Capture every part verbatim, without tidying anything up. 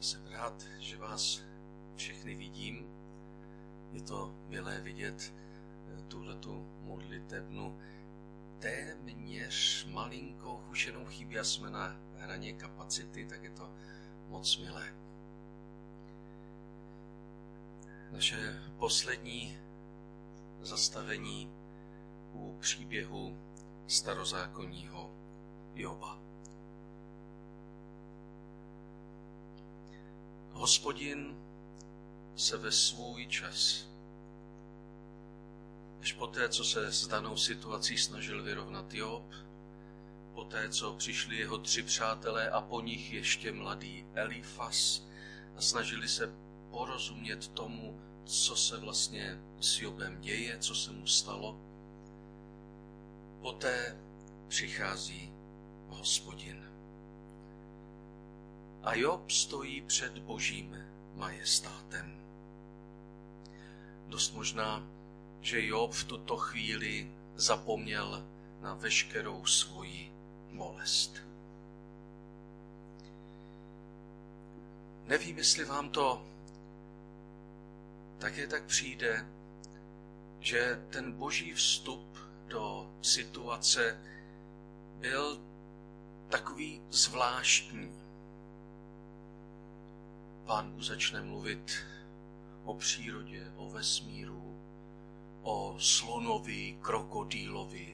Jsem rád, že vás všechny vidím. Je to milé vidět tuhletu modlitebnu téměř malinkou, už jenom chybí a jsme na hraně kapacity, tak je to moc milé. Naše poslední zastavení u příběhu starozákonního Joba. Hospodin se ve svůj čas, až poté, co se s danou situací snažil vyrovnat Job, poté, co přišli jeho tři přátelé a po nich ještě mladý Elifas a snažili se porozumět tomu, co se vlastně s Jobem děje, co se mu stalo, poté přichází Hospodin. A Job stojí před Božím majestátem. Dost možná, že Job v tuto chvíli zapomněl na veškerou svoji bolest. Nevím, jestli vám to také tak přijde, že ten Boží vstup do situace byl takový zvláštní. Pán Bůh začne mluvit o přírodě, o vesmíru, o slonovi, krokodýlovi,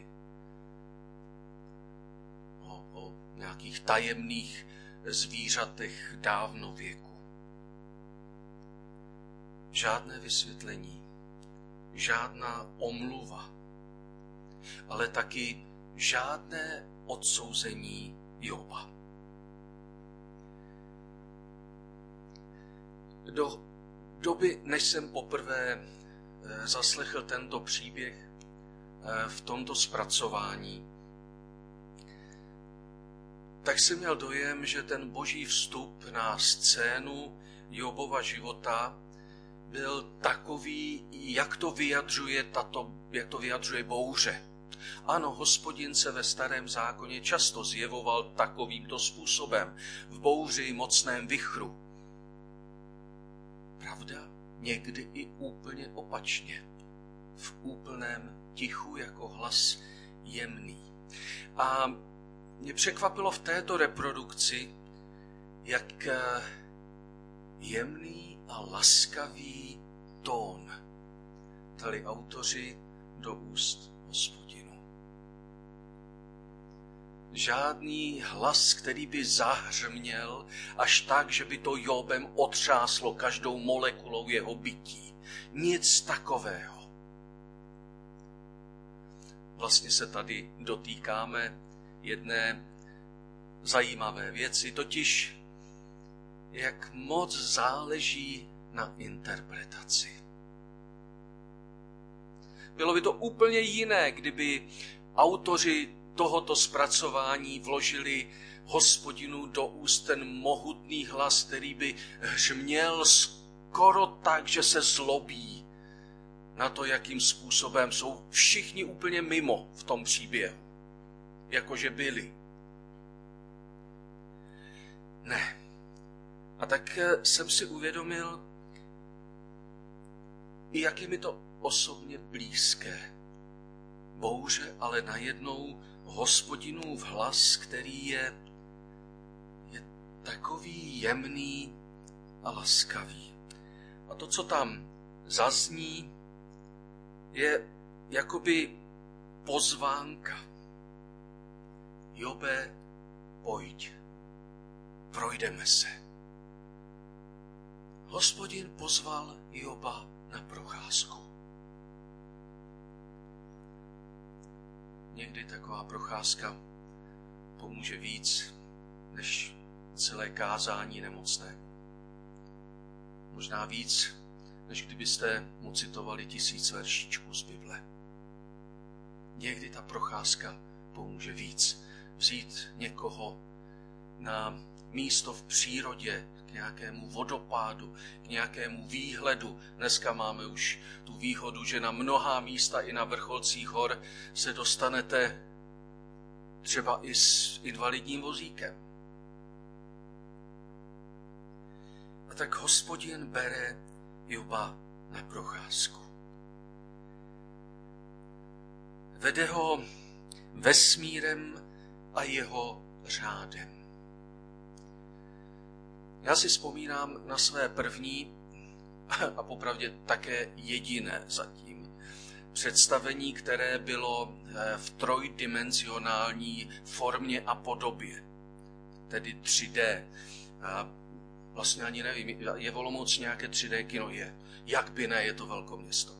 o, o nějakých tajemných zvířatech dávnověku. Žádné vysvětlení, žádná omluva, ale taky žádné odsouzení Joba. Do doby, než jsem poprvé zaslechl tento příběh v tomto zpracování, tak jsem měl dojem, že ten Boží vstup na scénu Jobova života byl takový, jak to vyjadřuje tato, jak to vyjadřuje bouře. Ano, Hospodin se ve Starém zákoně často zjevoval takovýmto způsobem, v bouři, mocném vichru. Pravda? Někdy i úplně opačně. V úplném tichu jako hlas jemný. A mě překvapilo v této reprodukci, jak jemný a laskavý tón dali autoři do úst Hospodinu. Žádný hlas, který by zahřměl až tak, že by to Jobem otřáslo každou molekulou jeho bytí. Nic takového. Vlastně se tady dotýkáme jedné zajímavé věci, totiž jak moc záleží na interpretaci. Bylo by to úplně jiné, kdyby autoři tohoto zpracování vložili Hospodinu do úst ten mohutný hlas, který by hřměl skoro tak, že se zlobí na to, jakým způsobem jsou všichni úplně mimo v tom příběhu. Jakože byli. Ne. A tak jsem si uvědomil, i jak je mi to osobně blízké. Bouře, ale najednou Hospodinův hlas, který je, je takový jemný a laskavý. A to, co tam zazní, je jakoby pozvánka. Jobe, pojď, projdeme se. Hospodin pozval Joba na procházku. Někdy taková procházka pomůže víc než celé kázání nemocné. Možná víc, než kdybyste mu citovali tisíc veršíčků z Bible. Někdy ta procházka pomůže víc. Vzít někoho na místo v přírodě, k nějakému vodopádu, k nějakému výhledu. Dneska máme už tu výhodu, že na mnohá místa i na vrcholcích hor se dostanete třeba i s invalidním vozíkem. tak Hospodin bere Joba na procházku. Vede ho vesmírem a jeho řádem. Já si vzpomínám na své první a popravdě také jediné zatím představení, které bylo v trojdimenzionální formě a podobě, tedy tři dé. A vlastně ani nevím, je v Olomouci nějaké tři dé kino? Je. Jak by ne, je to velkoměsto.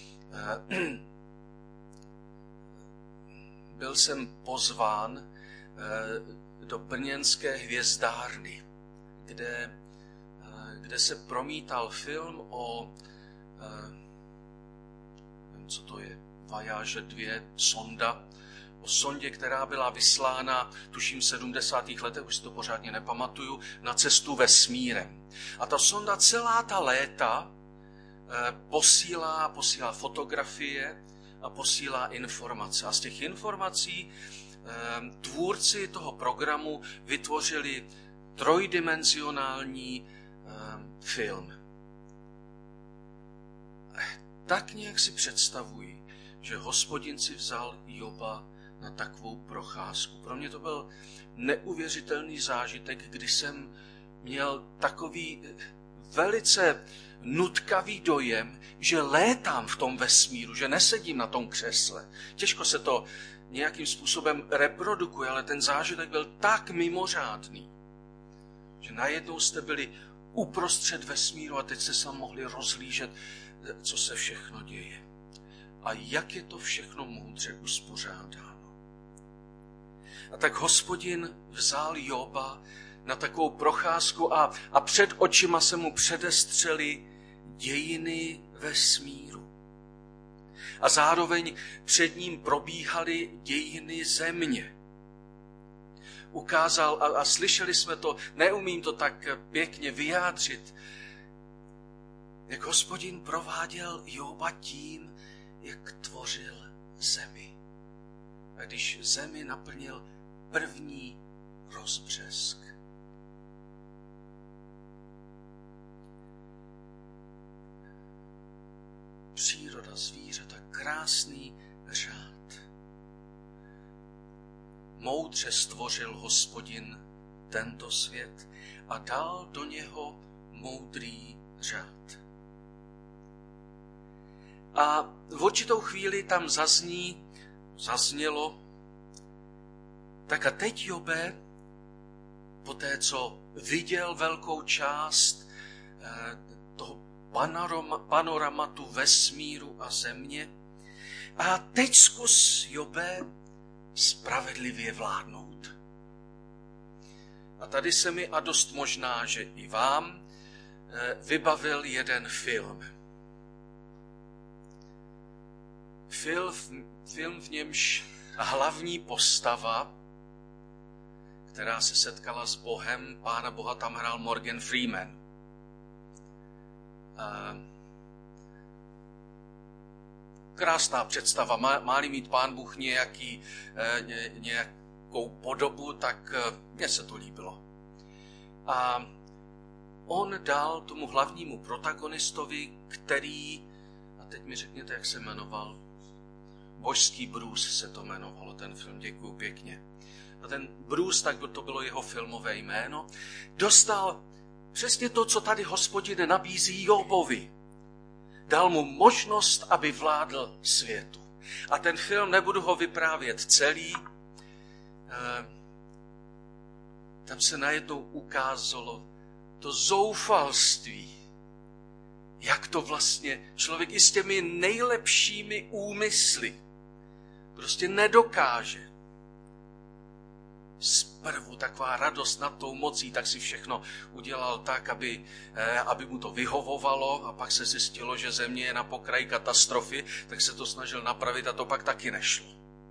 Byl jsem pozván do brněnské hvězdárny, kde, kde se promítal film o, nevím, co to je, Voyager dva, sonda, o sondě, která byla vyslána, tuším v sedmdesátých letech, už si to pořádně nepamatuju, na cestu vesmírem. A ta sonda celá ta léta posílá, posílá fotografie a posílá informace. A z těch informací tvůrci toho programu vytvořili trojdimenzionální film. Tak nějak si představuji, že Hospodin si vzal Joba na takovou procházku. Pro mě to byl neuvěřitelný zážitek, kdy jsem měl takový velice nutkavý dojem, že létám v tom vesmíru, že nesedím na tom křesle. Těžko se to nějakým způsobem reprodukuje, ale ten zážitek byl tak mimořádný, že najednou jste byli uprostřed vesmíru a teď jste se mohli rozhlížet, co se všechno děje. A jak je to všechno moudře uspořádáno. A tak Hospodin vzal Joba na takovou procházku a, a před očima se mu předestřely dějiny vesmíru. A zároveň před ním probíhaly dějiny země. Ukázal, a, a slyšeli jsme to, neumím to tak pěkně vyjádřit, jak Hospodin prováděl Joba tím, jak tvořil zemi. A když zemi naplnil první rozbřesk. Příroda, zvířata, krásný řád. Moudře stvořil Hospodin tento svět a dal do něho moudrý řád. A v určitou chvíli tam zazní, zaznělo, tak a teď, Jobe, po té, co viděl velkou část toho panorama, panoramatu vesmíru a země, a teď zkus, Jobe, spravedlivě vládnout. A tady se mi, a dost možná, že i vám, vybavil jeden film. Film, film v němž hlavní postava, která se setkala s Bohem, Pána Boha, tam hrál Morgan Freeman. Krásná představa. Má-li mít Pán Bůh nějaký, nějakou podobu, tak mně se to líbilo. A on dal tomu hlavnímu protagonistovi, který, a teď mi řekněte, jak se jmenoval, Božský Bruce se to jmenovalo, ten film, děkuju pěkně. A ten Bruce, tak to bylo jeho filmové jméno, dostal přesně to, co tady Hospodin nabízí Jobovi. Dal mu možnost, aby vládl světu. A ten film, nebudu ho vyprávět celý, tam se najednou ukázalo to zoufalství, jak to vlastně člověk i s těmi nejlepšími úmysly prostě nedokáže. Zprvu taková radost nad tou mocí, tak si všechno udělal tak, aby, aby mu to vyhovovalo, a pak se zjistilo, že země je na pokraji katastrofy, tak se to snažil napravit a to pak taky nešlo.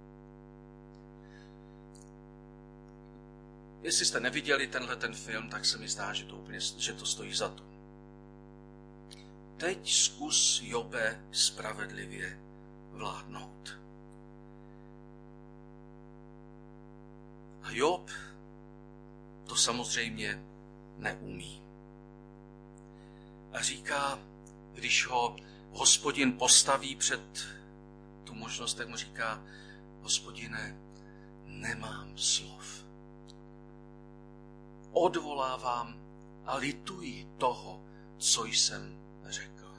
Jestli jste neviděli tenhle ten film, tak se mi zdá, že to, úplně, že to stojí za to. Teď zkus, Jobe, spravedlivě vládnout. A Job to samozřejmě neumí. A říká, když ho Hospodin postaví před tu možnost, tak mu říká, Hospodine, nemám slov. Odvolávám a lituji toho, co jsem řekl.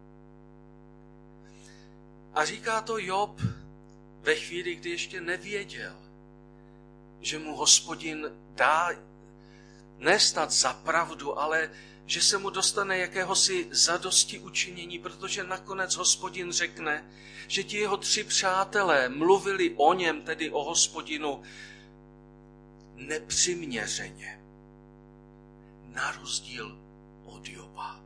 A říká to Job ve chvíli, kdy ještě nevěděl, že mu Hospodin dá ne snad za pravdu, ale že se mu dostane jakéhosi zadosti učinění, protože nakonec Hospodin řekne, že ti jeho tři přátelé mluvili o něm, tedy o Hospodinu, nepřiměřeně, na rozdíl od Joba.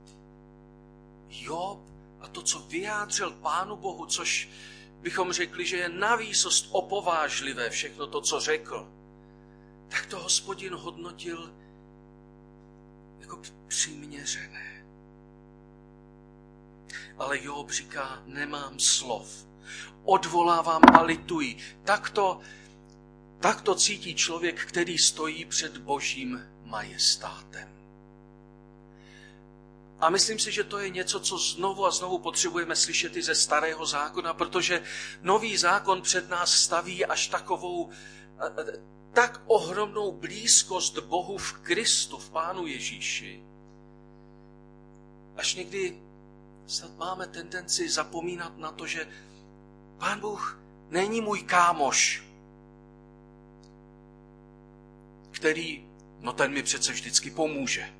Job a to, co vyjádřil Pánu Bohu, což bychom řekli, že je navýsost opovážlivé všechno to, co řekl, tak to Hospodin hodnotil jako přiměřené. Ale Job říká, nemám slov, odvolávám a lituji. Tak to, tak to cítí člověk, který stojí před Božím majestátem. A myslím si, že to je něco, co znovu a znovu potřebujeme slyšet i ze Starého zákona, protože Nový zákon před nás staví až takovou, tak ohromnou blízkost Bohu v Kristu, v Pánu Ježíši. Až někdy snad máme tendenci zapomínat na to, že Pán Bůh není můj kámoš, který, no ten mi přece vždycky pomůže.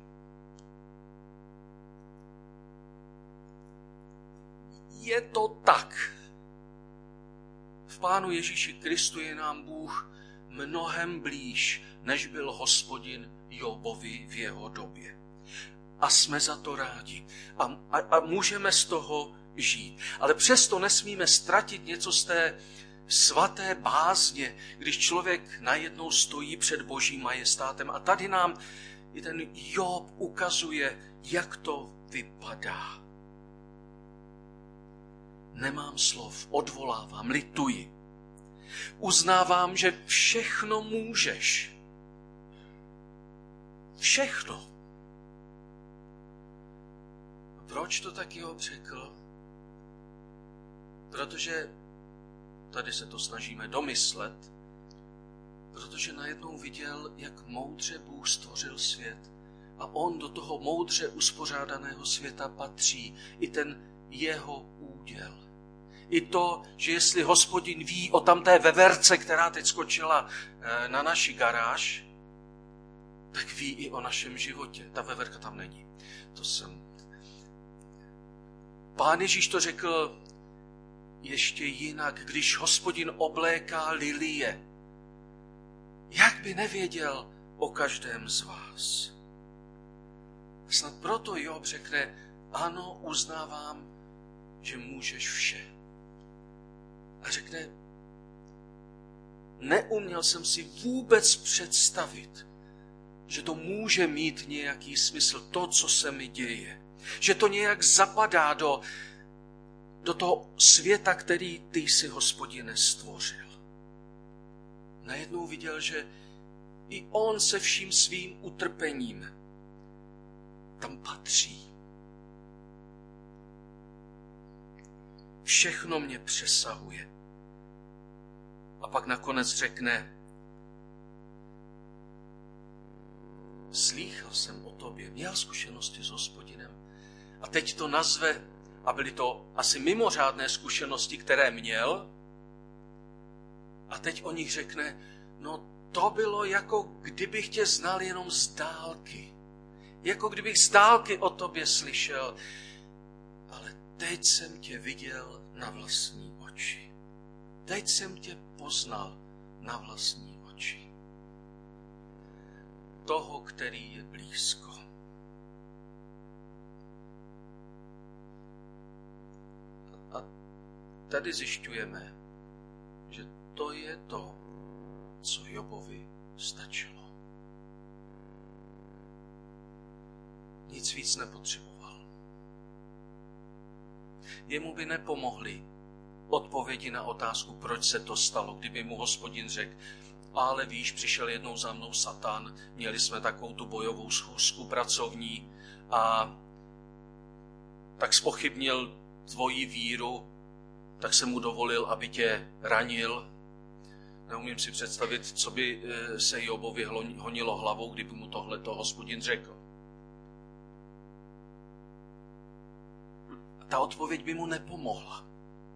Je to tak. V Pánu Ježíši Kristu je nám Bůh mnohem blíž, než byl Hospodin Jobovi v jeho době. A jsme za to rádi. A, a, a můžeme z toho žít. Ale přesto nesmíme ztratit něco z té svaté bázně, když člověk najednou stojí před Božím majestátem. A tady nám i ten Job ukazuje, jak to vypadá. Nemám slov, odvolávám, lituji. Uznávám, že všechno můžeš. Všechno. Proč to tak Job řekl? Protože, tady se to snažíme domyslet, protože najednou viděl, jak moudře Bůh stvořil svět. A on do toho moudře uspořádaného světa patří i ten jeho úděl. I to, že jestli Hospodin ví o tamté veverce, která teď skočila na naši garáž, tak ví i o našem životě. Ta veverka tam není. To jsem... Pán Ježíš to řekl ještě jinak, když Hospodin obléká lilie. Jak by nevěděl o každém z vás? Snad proto Job řekne, ano, uznávám, že můžeš vše. A řekne, neuměl jsem si vůbec představit, že to může mít nějaký smysl, to, co se mi děje. Že to nějak zapadá do, do toho světa, který ty jsi, Hospodine, stvořil. Najednou viděl, že i on se vším svým utrpením tam patří. Všechno mě přesahuje. A pak nakonec řekne, slýchal jsem o tobě, měl zkušenosti s Hospodinem. A teď to nazve, a byly to asi mimořádné zkušenosti, které měl. A teď o nich řekne, no to bylo jako kdybych tě znal jenom z dálky. Jako kdybych z dálky o tobě slyšel. Ale teď jsem tě viděl na vlastní oči. Teď jsem tě poznal na vlastní oči. Toho, který je blízko. A tady zjišťujeme, že to je to, co Jobovi stačilo. Nic víc nepotřeboval. Jemu by nepomohly odpovědi na otázku, proč se to stalo, kdyby mu Hospodin řekl, ale víš, přišel jednou za mnou Satan, měli jsme takovou tu bojovou schůzku pracovní a tak zpochybnil tvoji víru, tak se mu dovolil, aby tě ranil. Neumím si představit, co by se Jobovi honilo hlavou, kdyby mu tohleto Hospodin řekl. Ta odpověď by mu nepomohla.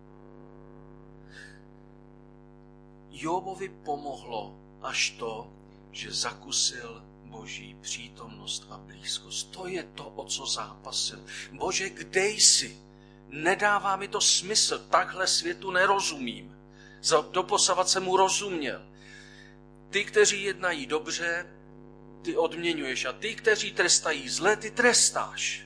Jobovi pomohlo až to, že zakusil Boží přítomnost a blízkost. To je to, o co zápasil. Bože, kde jsi? Nedává mi to smysl, takhle světu nerozumím. Doposavat jsem mu rozuměl. Ty, kteří jednají dobře, ty odměňuješ a ty, kteří trestají zle, ty trestáš.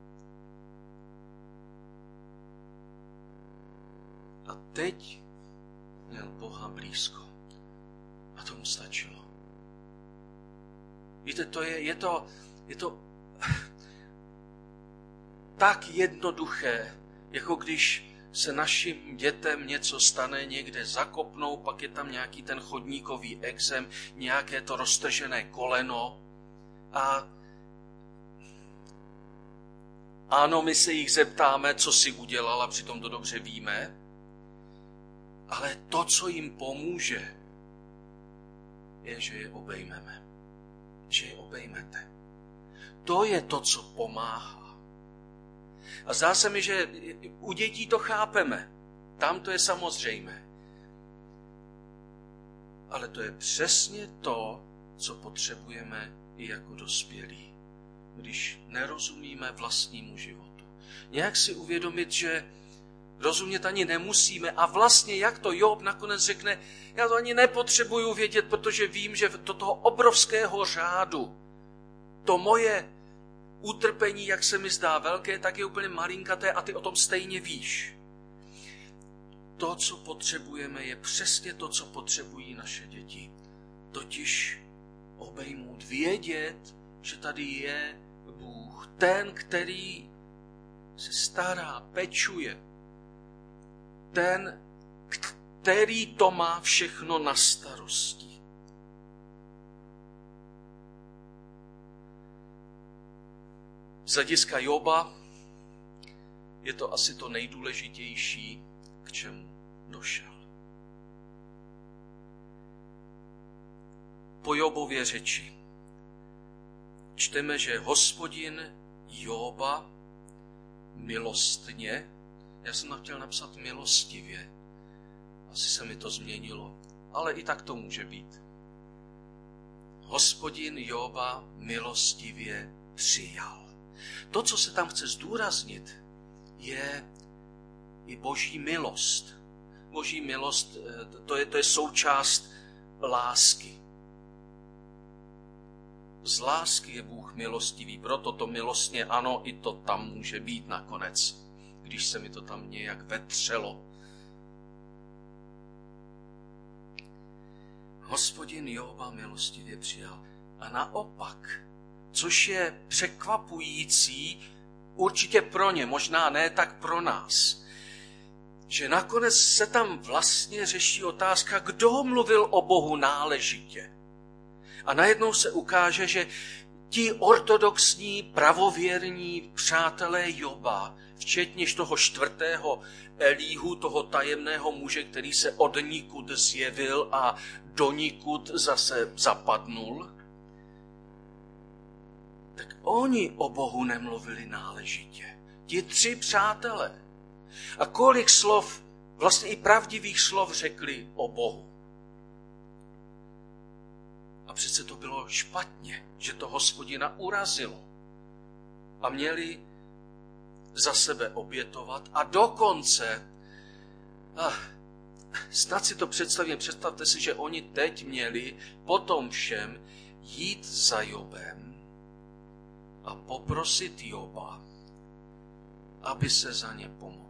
A teď měl Boha blízko. A tomu stačilo. Víte, to je, je to, je to tak jednoduché, jako když se našim dětem něco stane, někde zakopnou, pak je tam nějaký ten chodníkový exém, nějaké to roztržené koleno a ano, my se jich zeptáme, co si udělala, přitom to dobře víme, ale to, co jim pomůže, je, že je obejmeme. Že je obejmete. To je to, co pomáhá. A zdá se mi, že u dětí to chápeme. Tam to je samozřejmé. Ale to je přesně to, co potřebujeme i jako dospělí, když nerozumíme vlastnímu životu. Nějak si uvědomit, že rozumět ani nemusíme a vlastně, jak to Job nakonec řekne, já to ani nepotřebuju vědět, protože vím, že do toho obrovského řádu to moje utrpení, jak se mi zdá velké, tak je úplně malinkaté a ty o tom stejně víš. To, co potřebujeme, je přesně to, co potřebují naše děti. Totiž obejmout, vědět, že tady je Bůh, ten, který se stará, pečuje, ten, který to má všechno na starosti. Z hlediska Joba je to asi to nejdůležitější, k čemu došel. Po Jobově řeči čteme, že Hospodin Joba milostně, já jsem tam chtěl napsat milostivě, asi se mi to změnilo, ale i tak to může být. Hospodin Joba milostivě přijal. To, co se tam chce zdůraznit, je i Boží milost. Boží milost, to je, to je součást lásky. Z lásky je Bůh milostivý, proto to milostně ano, i to tam může být nakonec, když se mi to tam nějak vetřelo. Hospodin Joba milostivě přijal. A naopak, což je překvapující, určitě pro ně, možná ne tak pro nás, že nakonec se tam vlastně řeší otázka, kdo mluvil o Bohu náležitě. A najednou se ukáže, že ti ortodoxní, pravověrní přátelé Joba, včetně toho čtvrtého Elíhu, toho tajemného muže, který se od nikud zjevil a do nikud zase zapadnul, tak oni o Bohu nemluvili náležitě. Ti tři přátelé. A kolik slov, vlastně i pravdivých slov řekli o Bohu. A přece to bylo špatně, že to Hospodina urazilo. A měli za sebe obětovat a dokonce, ah, snad si to představím, představte si, že oni teď měli po tom všem jít za Jobem a poprosit Joba, aby se za ně pomodlil.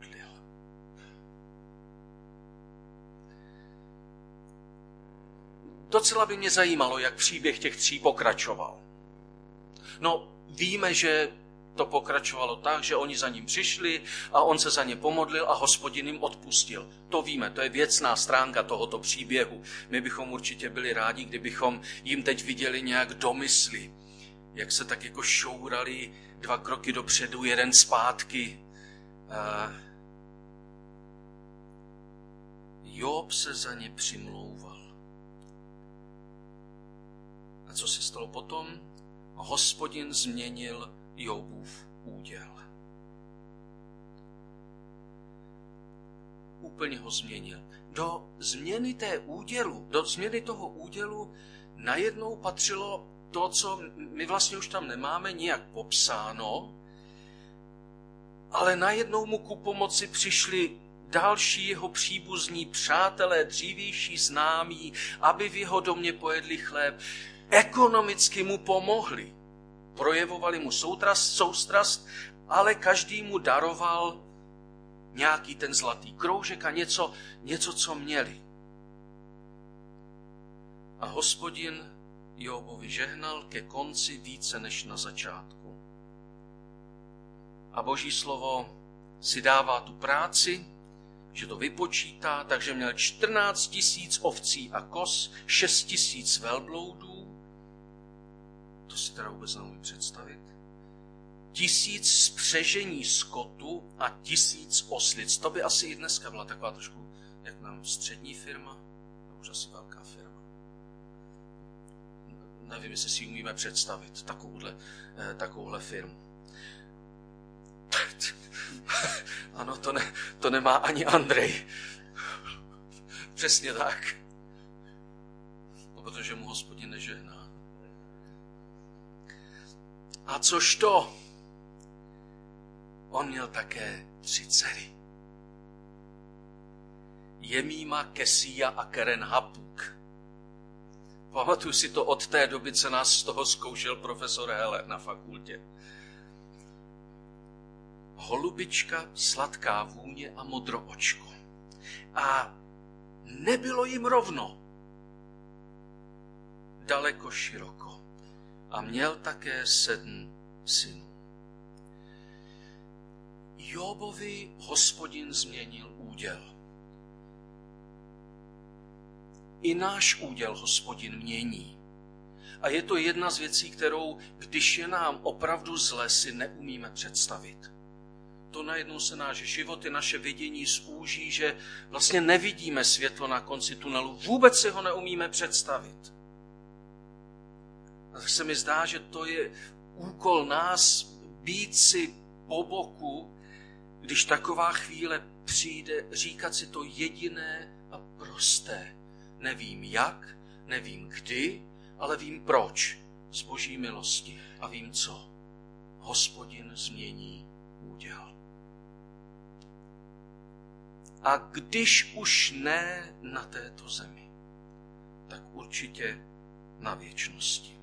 Docela by mě zajímalo, jak příběh těch tří pokračoval. No, víme, že to pokračovalo tak, že oni za ním přišli a on se za ně pomodlil a Hospodin jim odpustil. To víme, to je věcná stránka tohoto příběhu. My bychom určitě byli rádi, kdybychom jim teď viděli nějak domysly, jak se tak jako šourali dva kroky dopředu, jeden zpátky, Job se za ně přimlouval. A co se stalo potom? Hospodin změnil Jobův úděl. Úplně ho změnil. Do změny té údělu, do změny toho údělu najednou patřilo to, co my vlastně už tam nemáme nijak popsáno, ale najednou mu ku pomoci přišli další jeho příbuzní přátelé, dřívější známí, aby v jeho domě pojedli chléb. Ekonomicky mu pomohli. Projevovali mu soustrast, soustrast, ale každý mu daroval nějaký ten zlatý kroužek a něco, něco, co měli. A Hospodin Jobovi žehnal ke konci více než na začátku. A Boží slovo si dává tu práci, že to vypočítá, takže měl čtrnáct tisíc ovcí a koz, šest tisíc velbloudů, to si teda vůbec neumím představit, tisíc spřežení skotu a tisíc oslic. To by asi i dneska byla taková trošku, jak nám střední firma, no už asi velká firma. Nevím, jestli si umíme představit takovouhle, takovouhle firmu. Ano, to, ne, to nemá ani Andrej. Přesně tak. No, protože mu Hospodin nežehná. A což to? On měl také tři dcery. Jemíma, Kesija a Keren Hapuk. Pamatuju si to od té doby, co nás z toho zkoušel profesor Heller na fakultě. Holubička, sladká vůně a modroočko. A nebylo jim rovno. Daleko široko. A měl také sedm synů. Jobovi Hospodin změnil úděl. I náš úděl Hospodin mění. A je to jedna z věcí, kterou, když je nám opravdu zle, si neumíme představit. To najednou se náš život i naše vidění zúží, že vlastně nevidíme světlo na konci tunelu. Vůbec si ho neumíme představit. A tak se mi zdá, že to je úkol nás být si po boku, když taková chvíle přijde, říkat si to jediné a prosté. Nevím jak, nevím kdy, ale vím proč. Z Boží milosti. A vím co. Hospodin změní úděl. A když už ne na této zemi, tak určitě na věčnosti.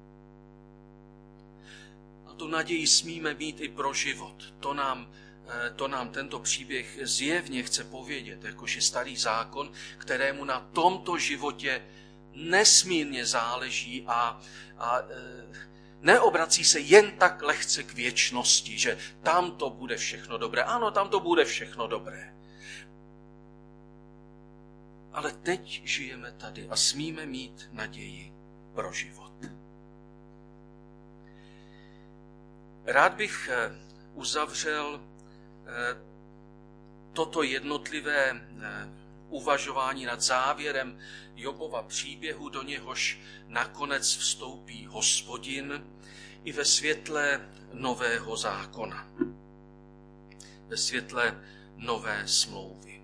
A tu naději smíme mít i pro život. To nám, to nám tento příběh zjevně chce povědět, jakož je starý zákon, kterému na tomto životě nesmírně záleží a, a neobrací se jen tak lehce k věčnosti, že tam to bude všechno dobré. Ano, tam to bude všechno dobré. Ale teď žijeme tady a smíme mít naději pro život. Rád bych uzavřel toto jednotlivé uvažování nad závěrem Jobova příběhu, do něhož nakonec vstoupí Hospodin i ve světle nového zákona, ve světle nové smlouvy.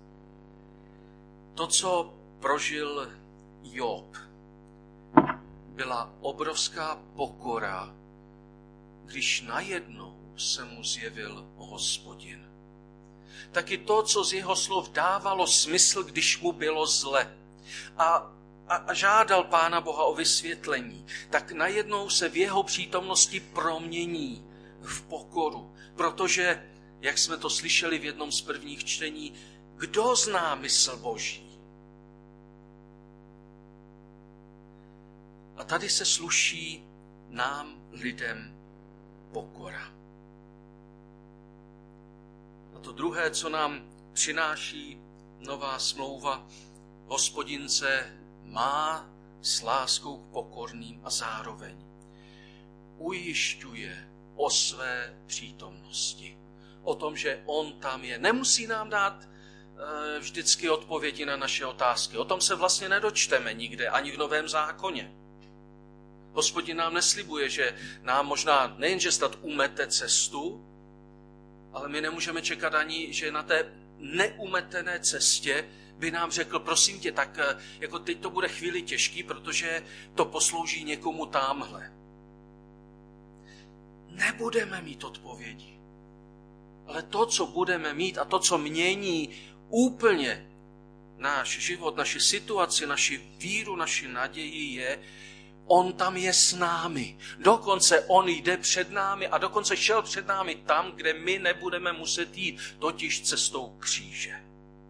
To, co prožil Job, byla obrovská pokora, když najednou se mu zjevil Hospodin. Taky to, co z jeho slov dávalo smysl, když mu bylo zle a, a, a žádal Pána Boha o vysvětlení, tak najednou se v jeho přítomnosti promění v pokoru. Protože, jak jsme to slyšeli v jednom z prvních čtení, kdo zná mysl Boží? A tady se sluší nám, lidem, pokora. A to druhé, co nám přináší nová smlouva, Hospodin se má s láskou k pokorným a zároveň ujišťuje o své přítomnosti. o tom, že on tam je. Nemusí nám dát e, vždycky odpovědi na naše otázky. O tom se vlastně nedočteme nikde, ani v Novém zákoně. Hospodin nám neslibuje, že nám možná nejenže snad umete cestu, ale my nemůžeme čekat ani, že na té neumetené cestě by nám řekl, prosím tě, tak jako teď to bude chvíli těžký, protože to poslouží někomu támhle. Nebudeme mít odpovědi. Ale to, co budeme mít a to, co mění úplně náš život, naši situaci, naši víru, naši naději je, on tam je s námi. Dokonce on jde před námi a dokonce šel před námi tam, kde my nebudeme muset jít, totiž cestou kříže.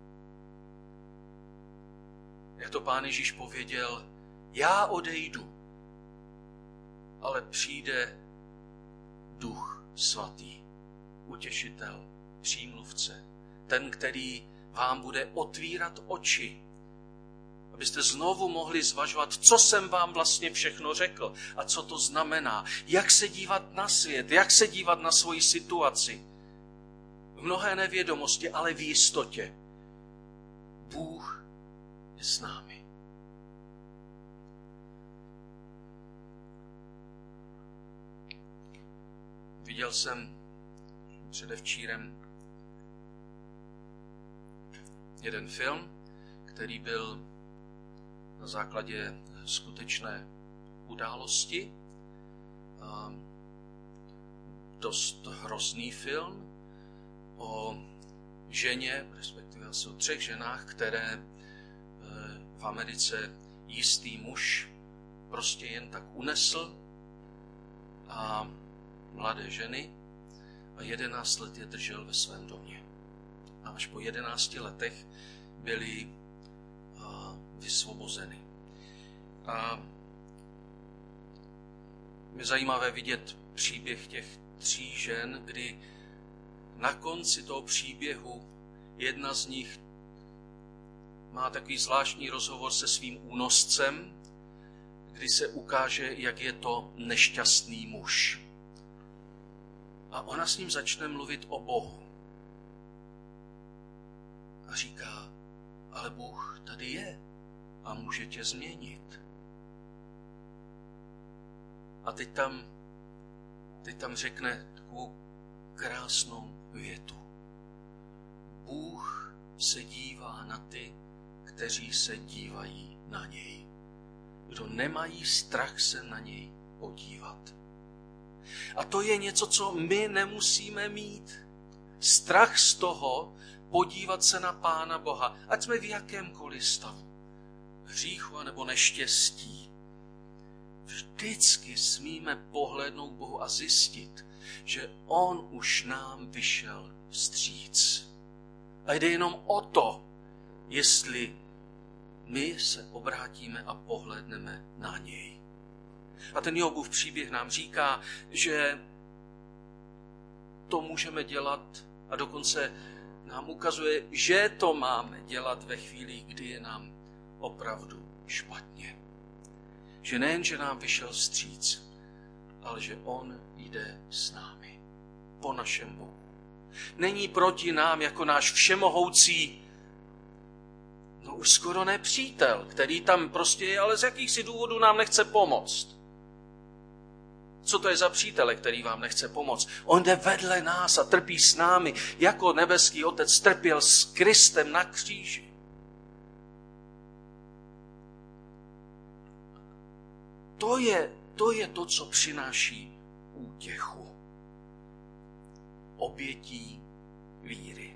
Jak to Pán Ježíš pověděl, já odejdu, ale přijde Duch Svatý, utěšitel, přímluvce, ten, který vám bude otvírat oči, abyste znovu mohli zvažovat, co jsem vám vlastně všechno řekl a co to znamená, jak se dívat na svět, jak se dívat na svoji situaci. V mnohé nevědomosti, ale v jistotě. Bůh je s námi. Viděl jsem předevčírem jeden film, který byl na základě skutečné události. Dost hrozný film o ženě, respektive asi o třech ženách, které v Americe jistý muž prostě jen tak unesl a mladé ženy a jedenáct let je držel ve svém domě. A až po jedenácti letech byli vysvobozeny. A je zajímavé vidět příběh těch tří žen, kdy na konci toho příběhu jedna z nich má takový zvláštní rozhovor se svým únoscem, kdy se ukáže, jak je to nešťastný muž. A ona s ním začne mluvit o Bohu. A říká, ale Bůh tady je a může tě změnit. A teď tam, teď tam řekne takovou krásnou větu. Bůh se dívá na ty, kteří se dívají na něj. Kdo nemají strach se na něj podívat. A to je něco, co my nemusíme mít. Strach z toho podívat se na Pána Boha, ať jsme v jakémkoliv stavu, hříchu anebo neštěstí. Vždycky smíme pohlédnout Bohu a zjistit, že on už nám vyšel vstříc. A jde jenom o to, jestli my se obrátíme a pohlédneme na něj. A ten Jobův příběh nám říká, že to můžeme dělat a dokonce nám ukazuje, že to máme dělat ve chvíli, kdy je nám opravdu špatně. Že nejen, že nám vyšel vstříc, ale že on jde s námi, po našem Bohu. Není proti nám jako náš všemohoucí, no už skoro nepřítel, který tam prostě je, ale z jakýchsi důvodů nám nechce pomoct. Co to je za přítele, který vám nechce pomoct? On jde vedle nás a trpí s námi, jako nebeský Otec trpěl s Kristem na kříži. To je, to je to, co přináší útěchu. Obětí víry.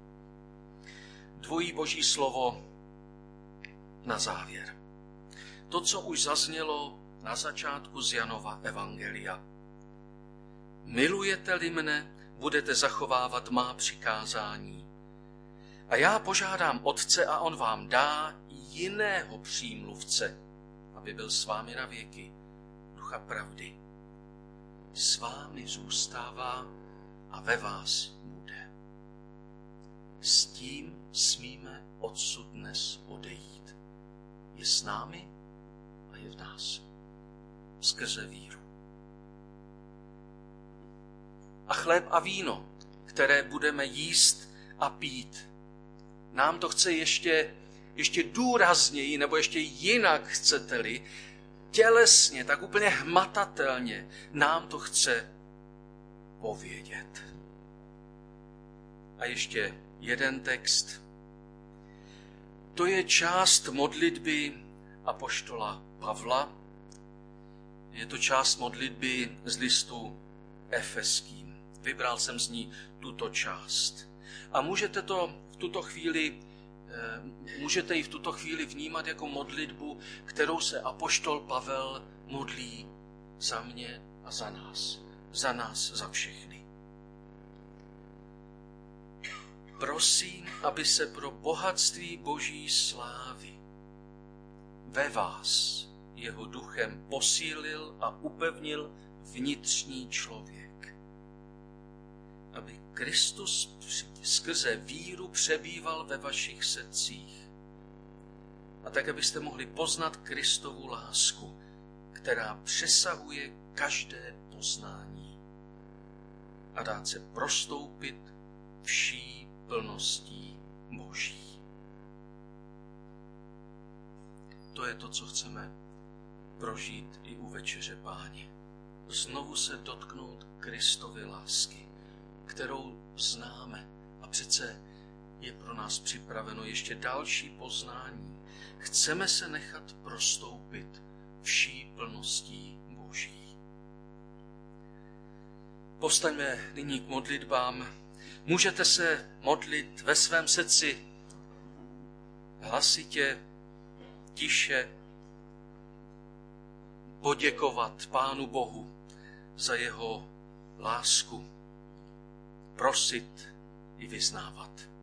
Dvojí Boží slovo na závěr. To, co už zaznělo na začátku z Janova evangelia. Milujete-li mne, budete zachovávat má přikázání. A já požádám Otce a on vám dá jiného přímluvce, aby byl s vámi na věky, Ducha pravdy. S vámi zůstává a ve vás bude. S tím smíme odsud dnes odejít. Je s námi a je v nás. Skrze víru. A chléb a víno, které budeme jíst a pít. Nám to chce ještě, ještě důrazněji, nebo ještě jinak, chcete-li, tělesně, tak úplně hmatatelně nám to chce povědět. A ještě jeden text. To je část modlitby apoštola Pavla. Je to část modlitby z listu Efeským. Vybral jsem z ní tuto část. A můžete to v tuto chvíli, můžete ji v tuto chvíli vnímat jako modlitbu, kterou se apoštol Pavel modlí za mě a za nás. Za nás, za všechny. Prosím, aby se pro bohatství Boží slávy ve vás jeho duchem posílil a upevnil vnitřní člověk. Aby Kristus skrze víru přebýval ve vašich srdcích. A tak, abyste mohli poznat Kristovu lásku, která přesahuje každé poznání a dát se prostoupit vší plností Boží. To je to, co chceme prožít i u Večeře Páně. Znovu se dotknout Kristovy lásky, kterou známe. A přece je pro nás připraveno ještě další poznání. Chceme se nechat prostoupit vší plností Boží. Povstaňme nyní k modlitbám. Můžete se modlit ve svém srdci hlasitě, tiše, poděkovat Pánu Bohu za jeho lásku, prosit i vyznávat.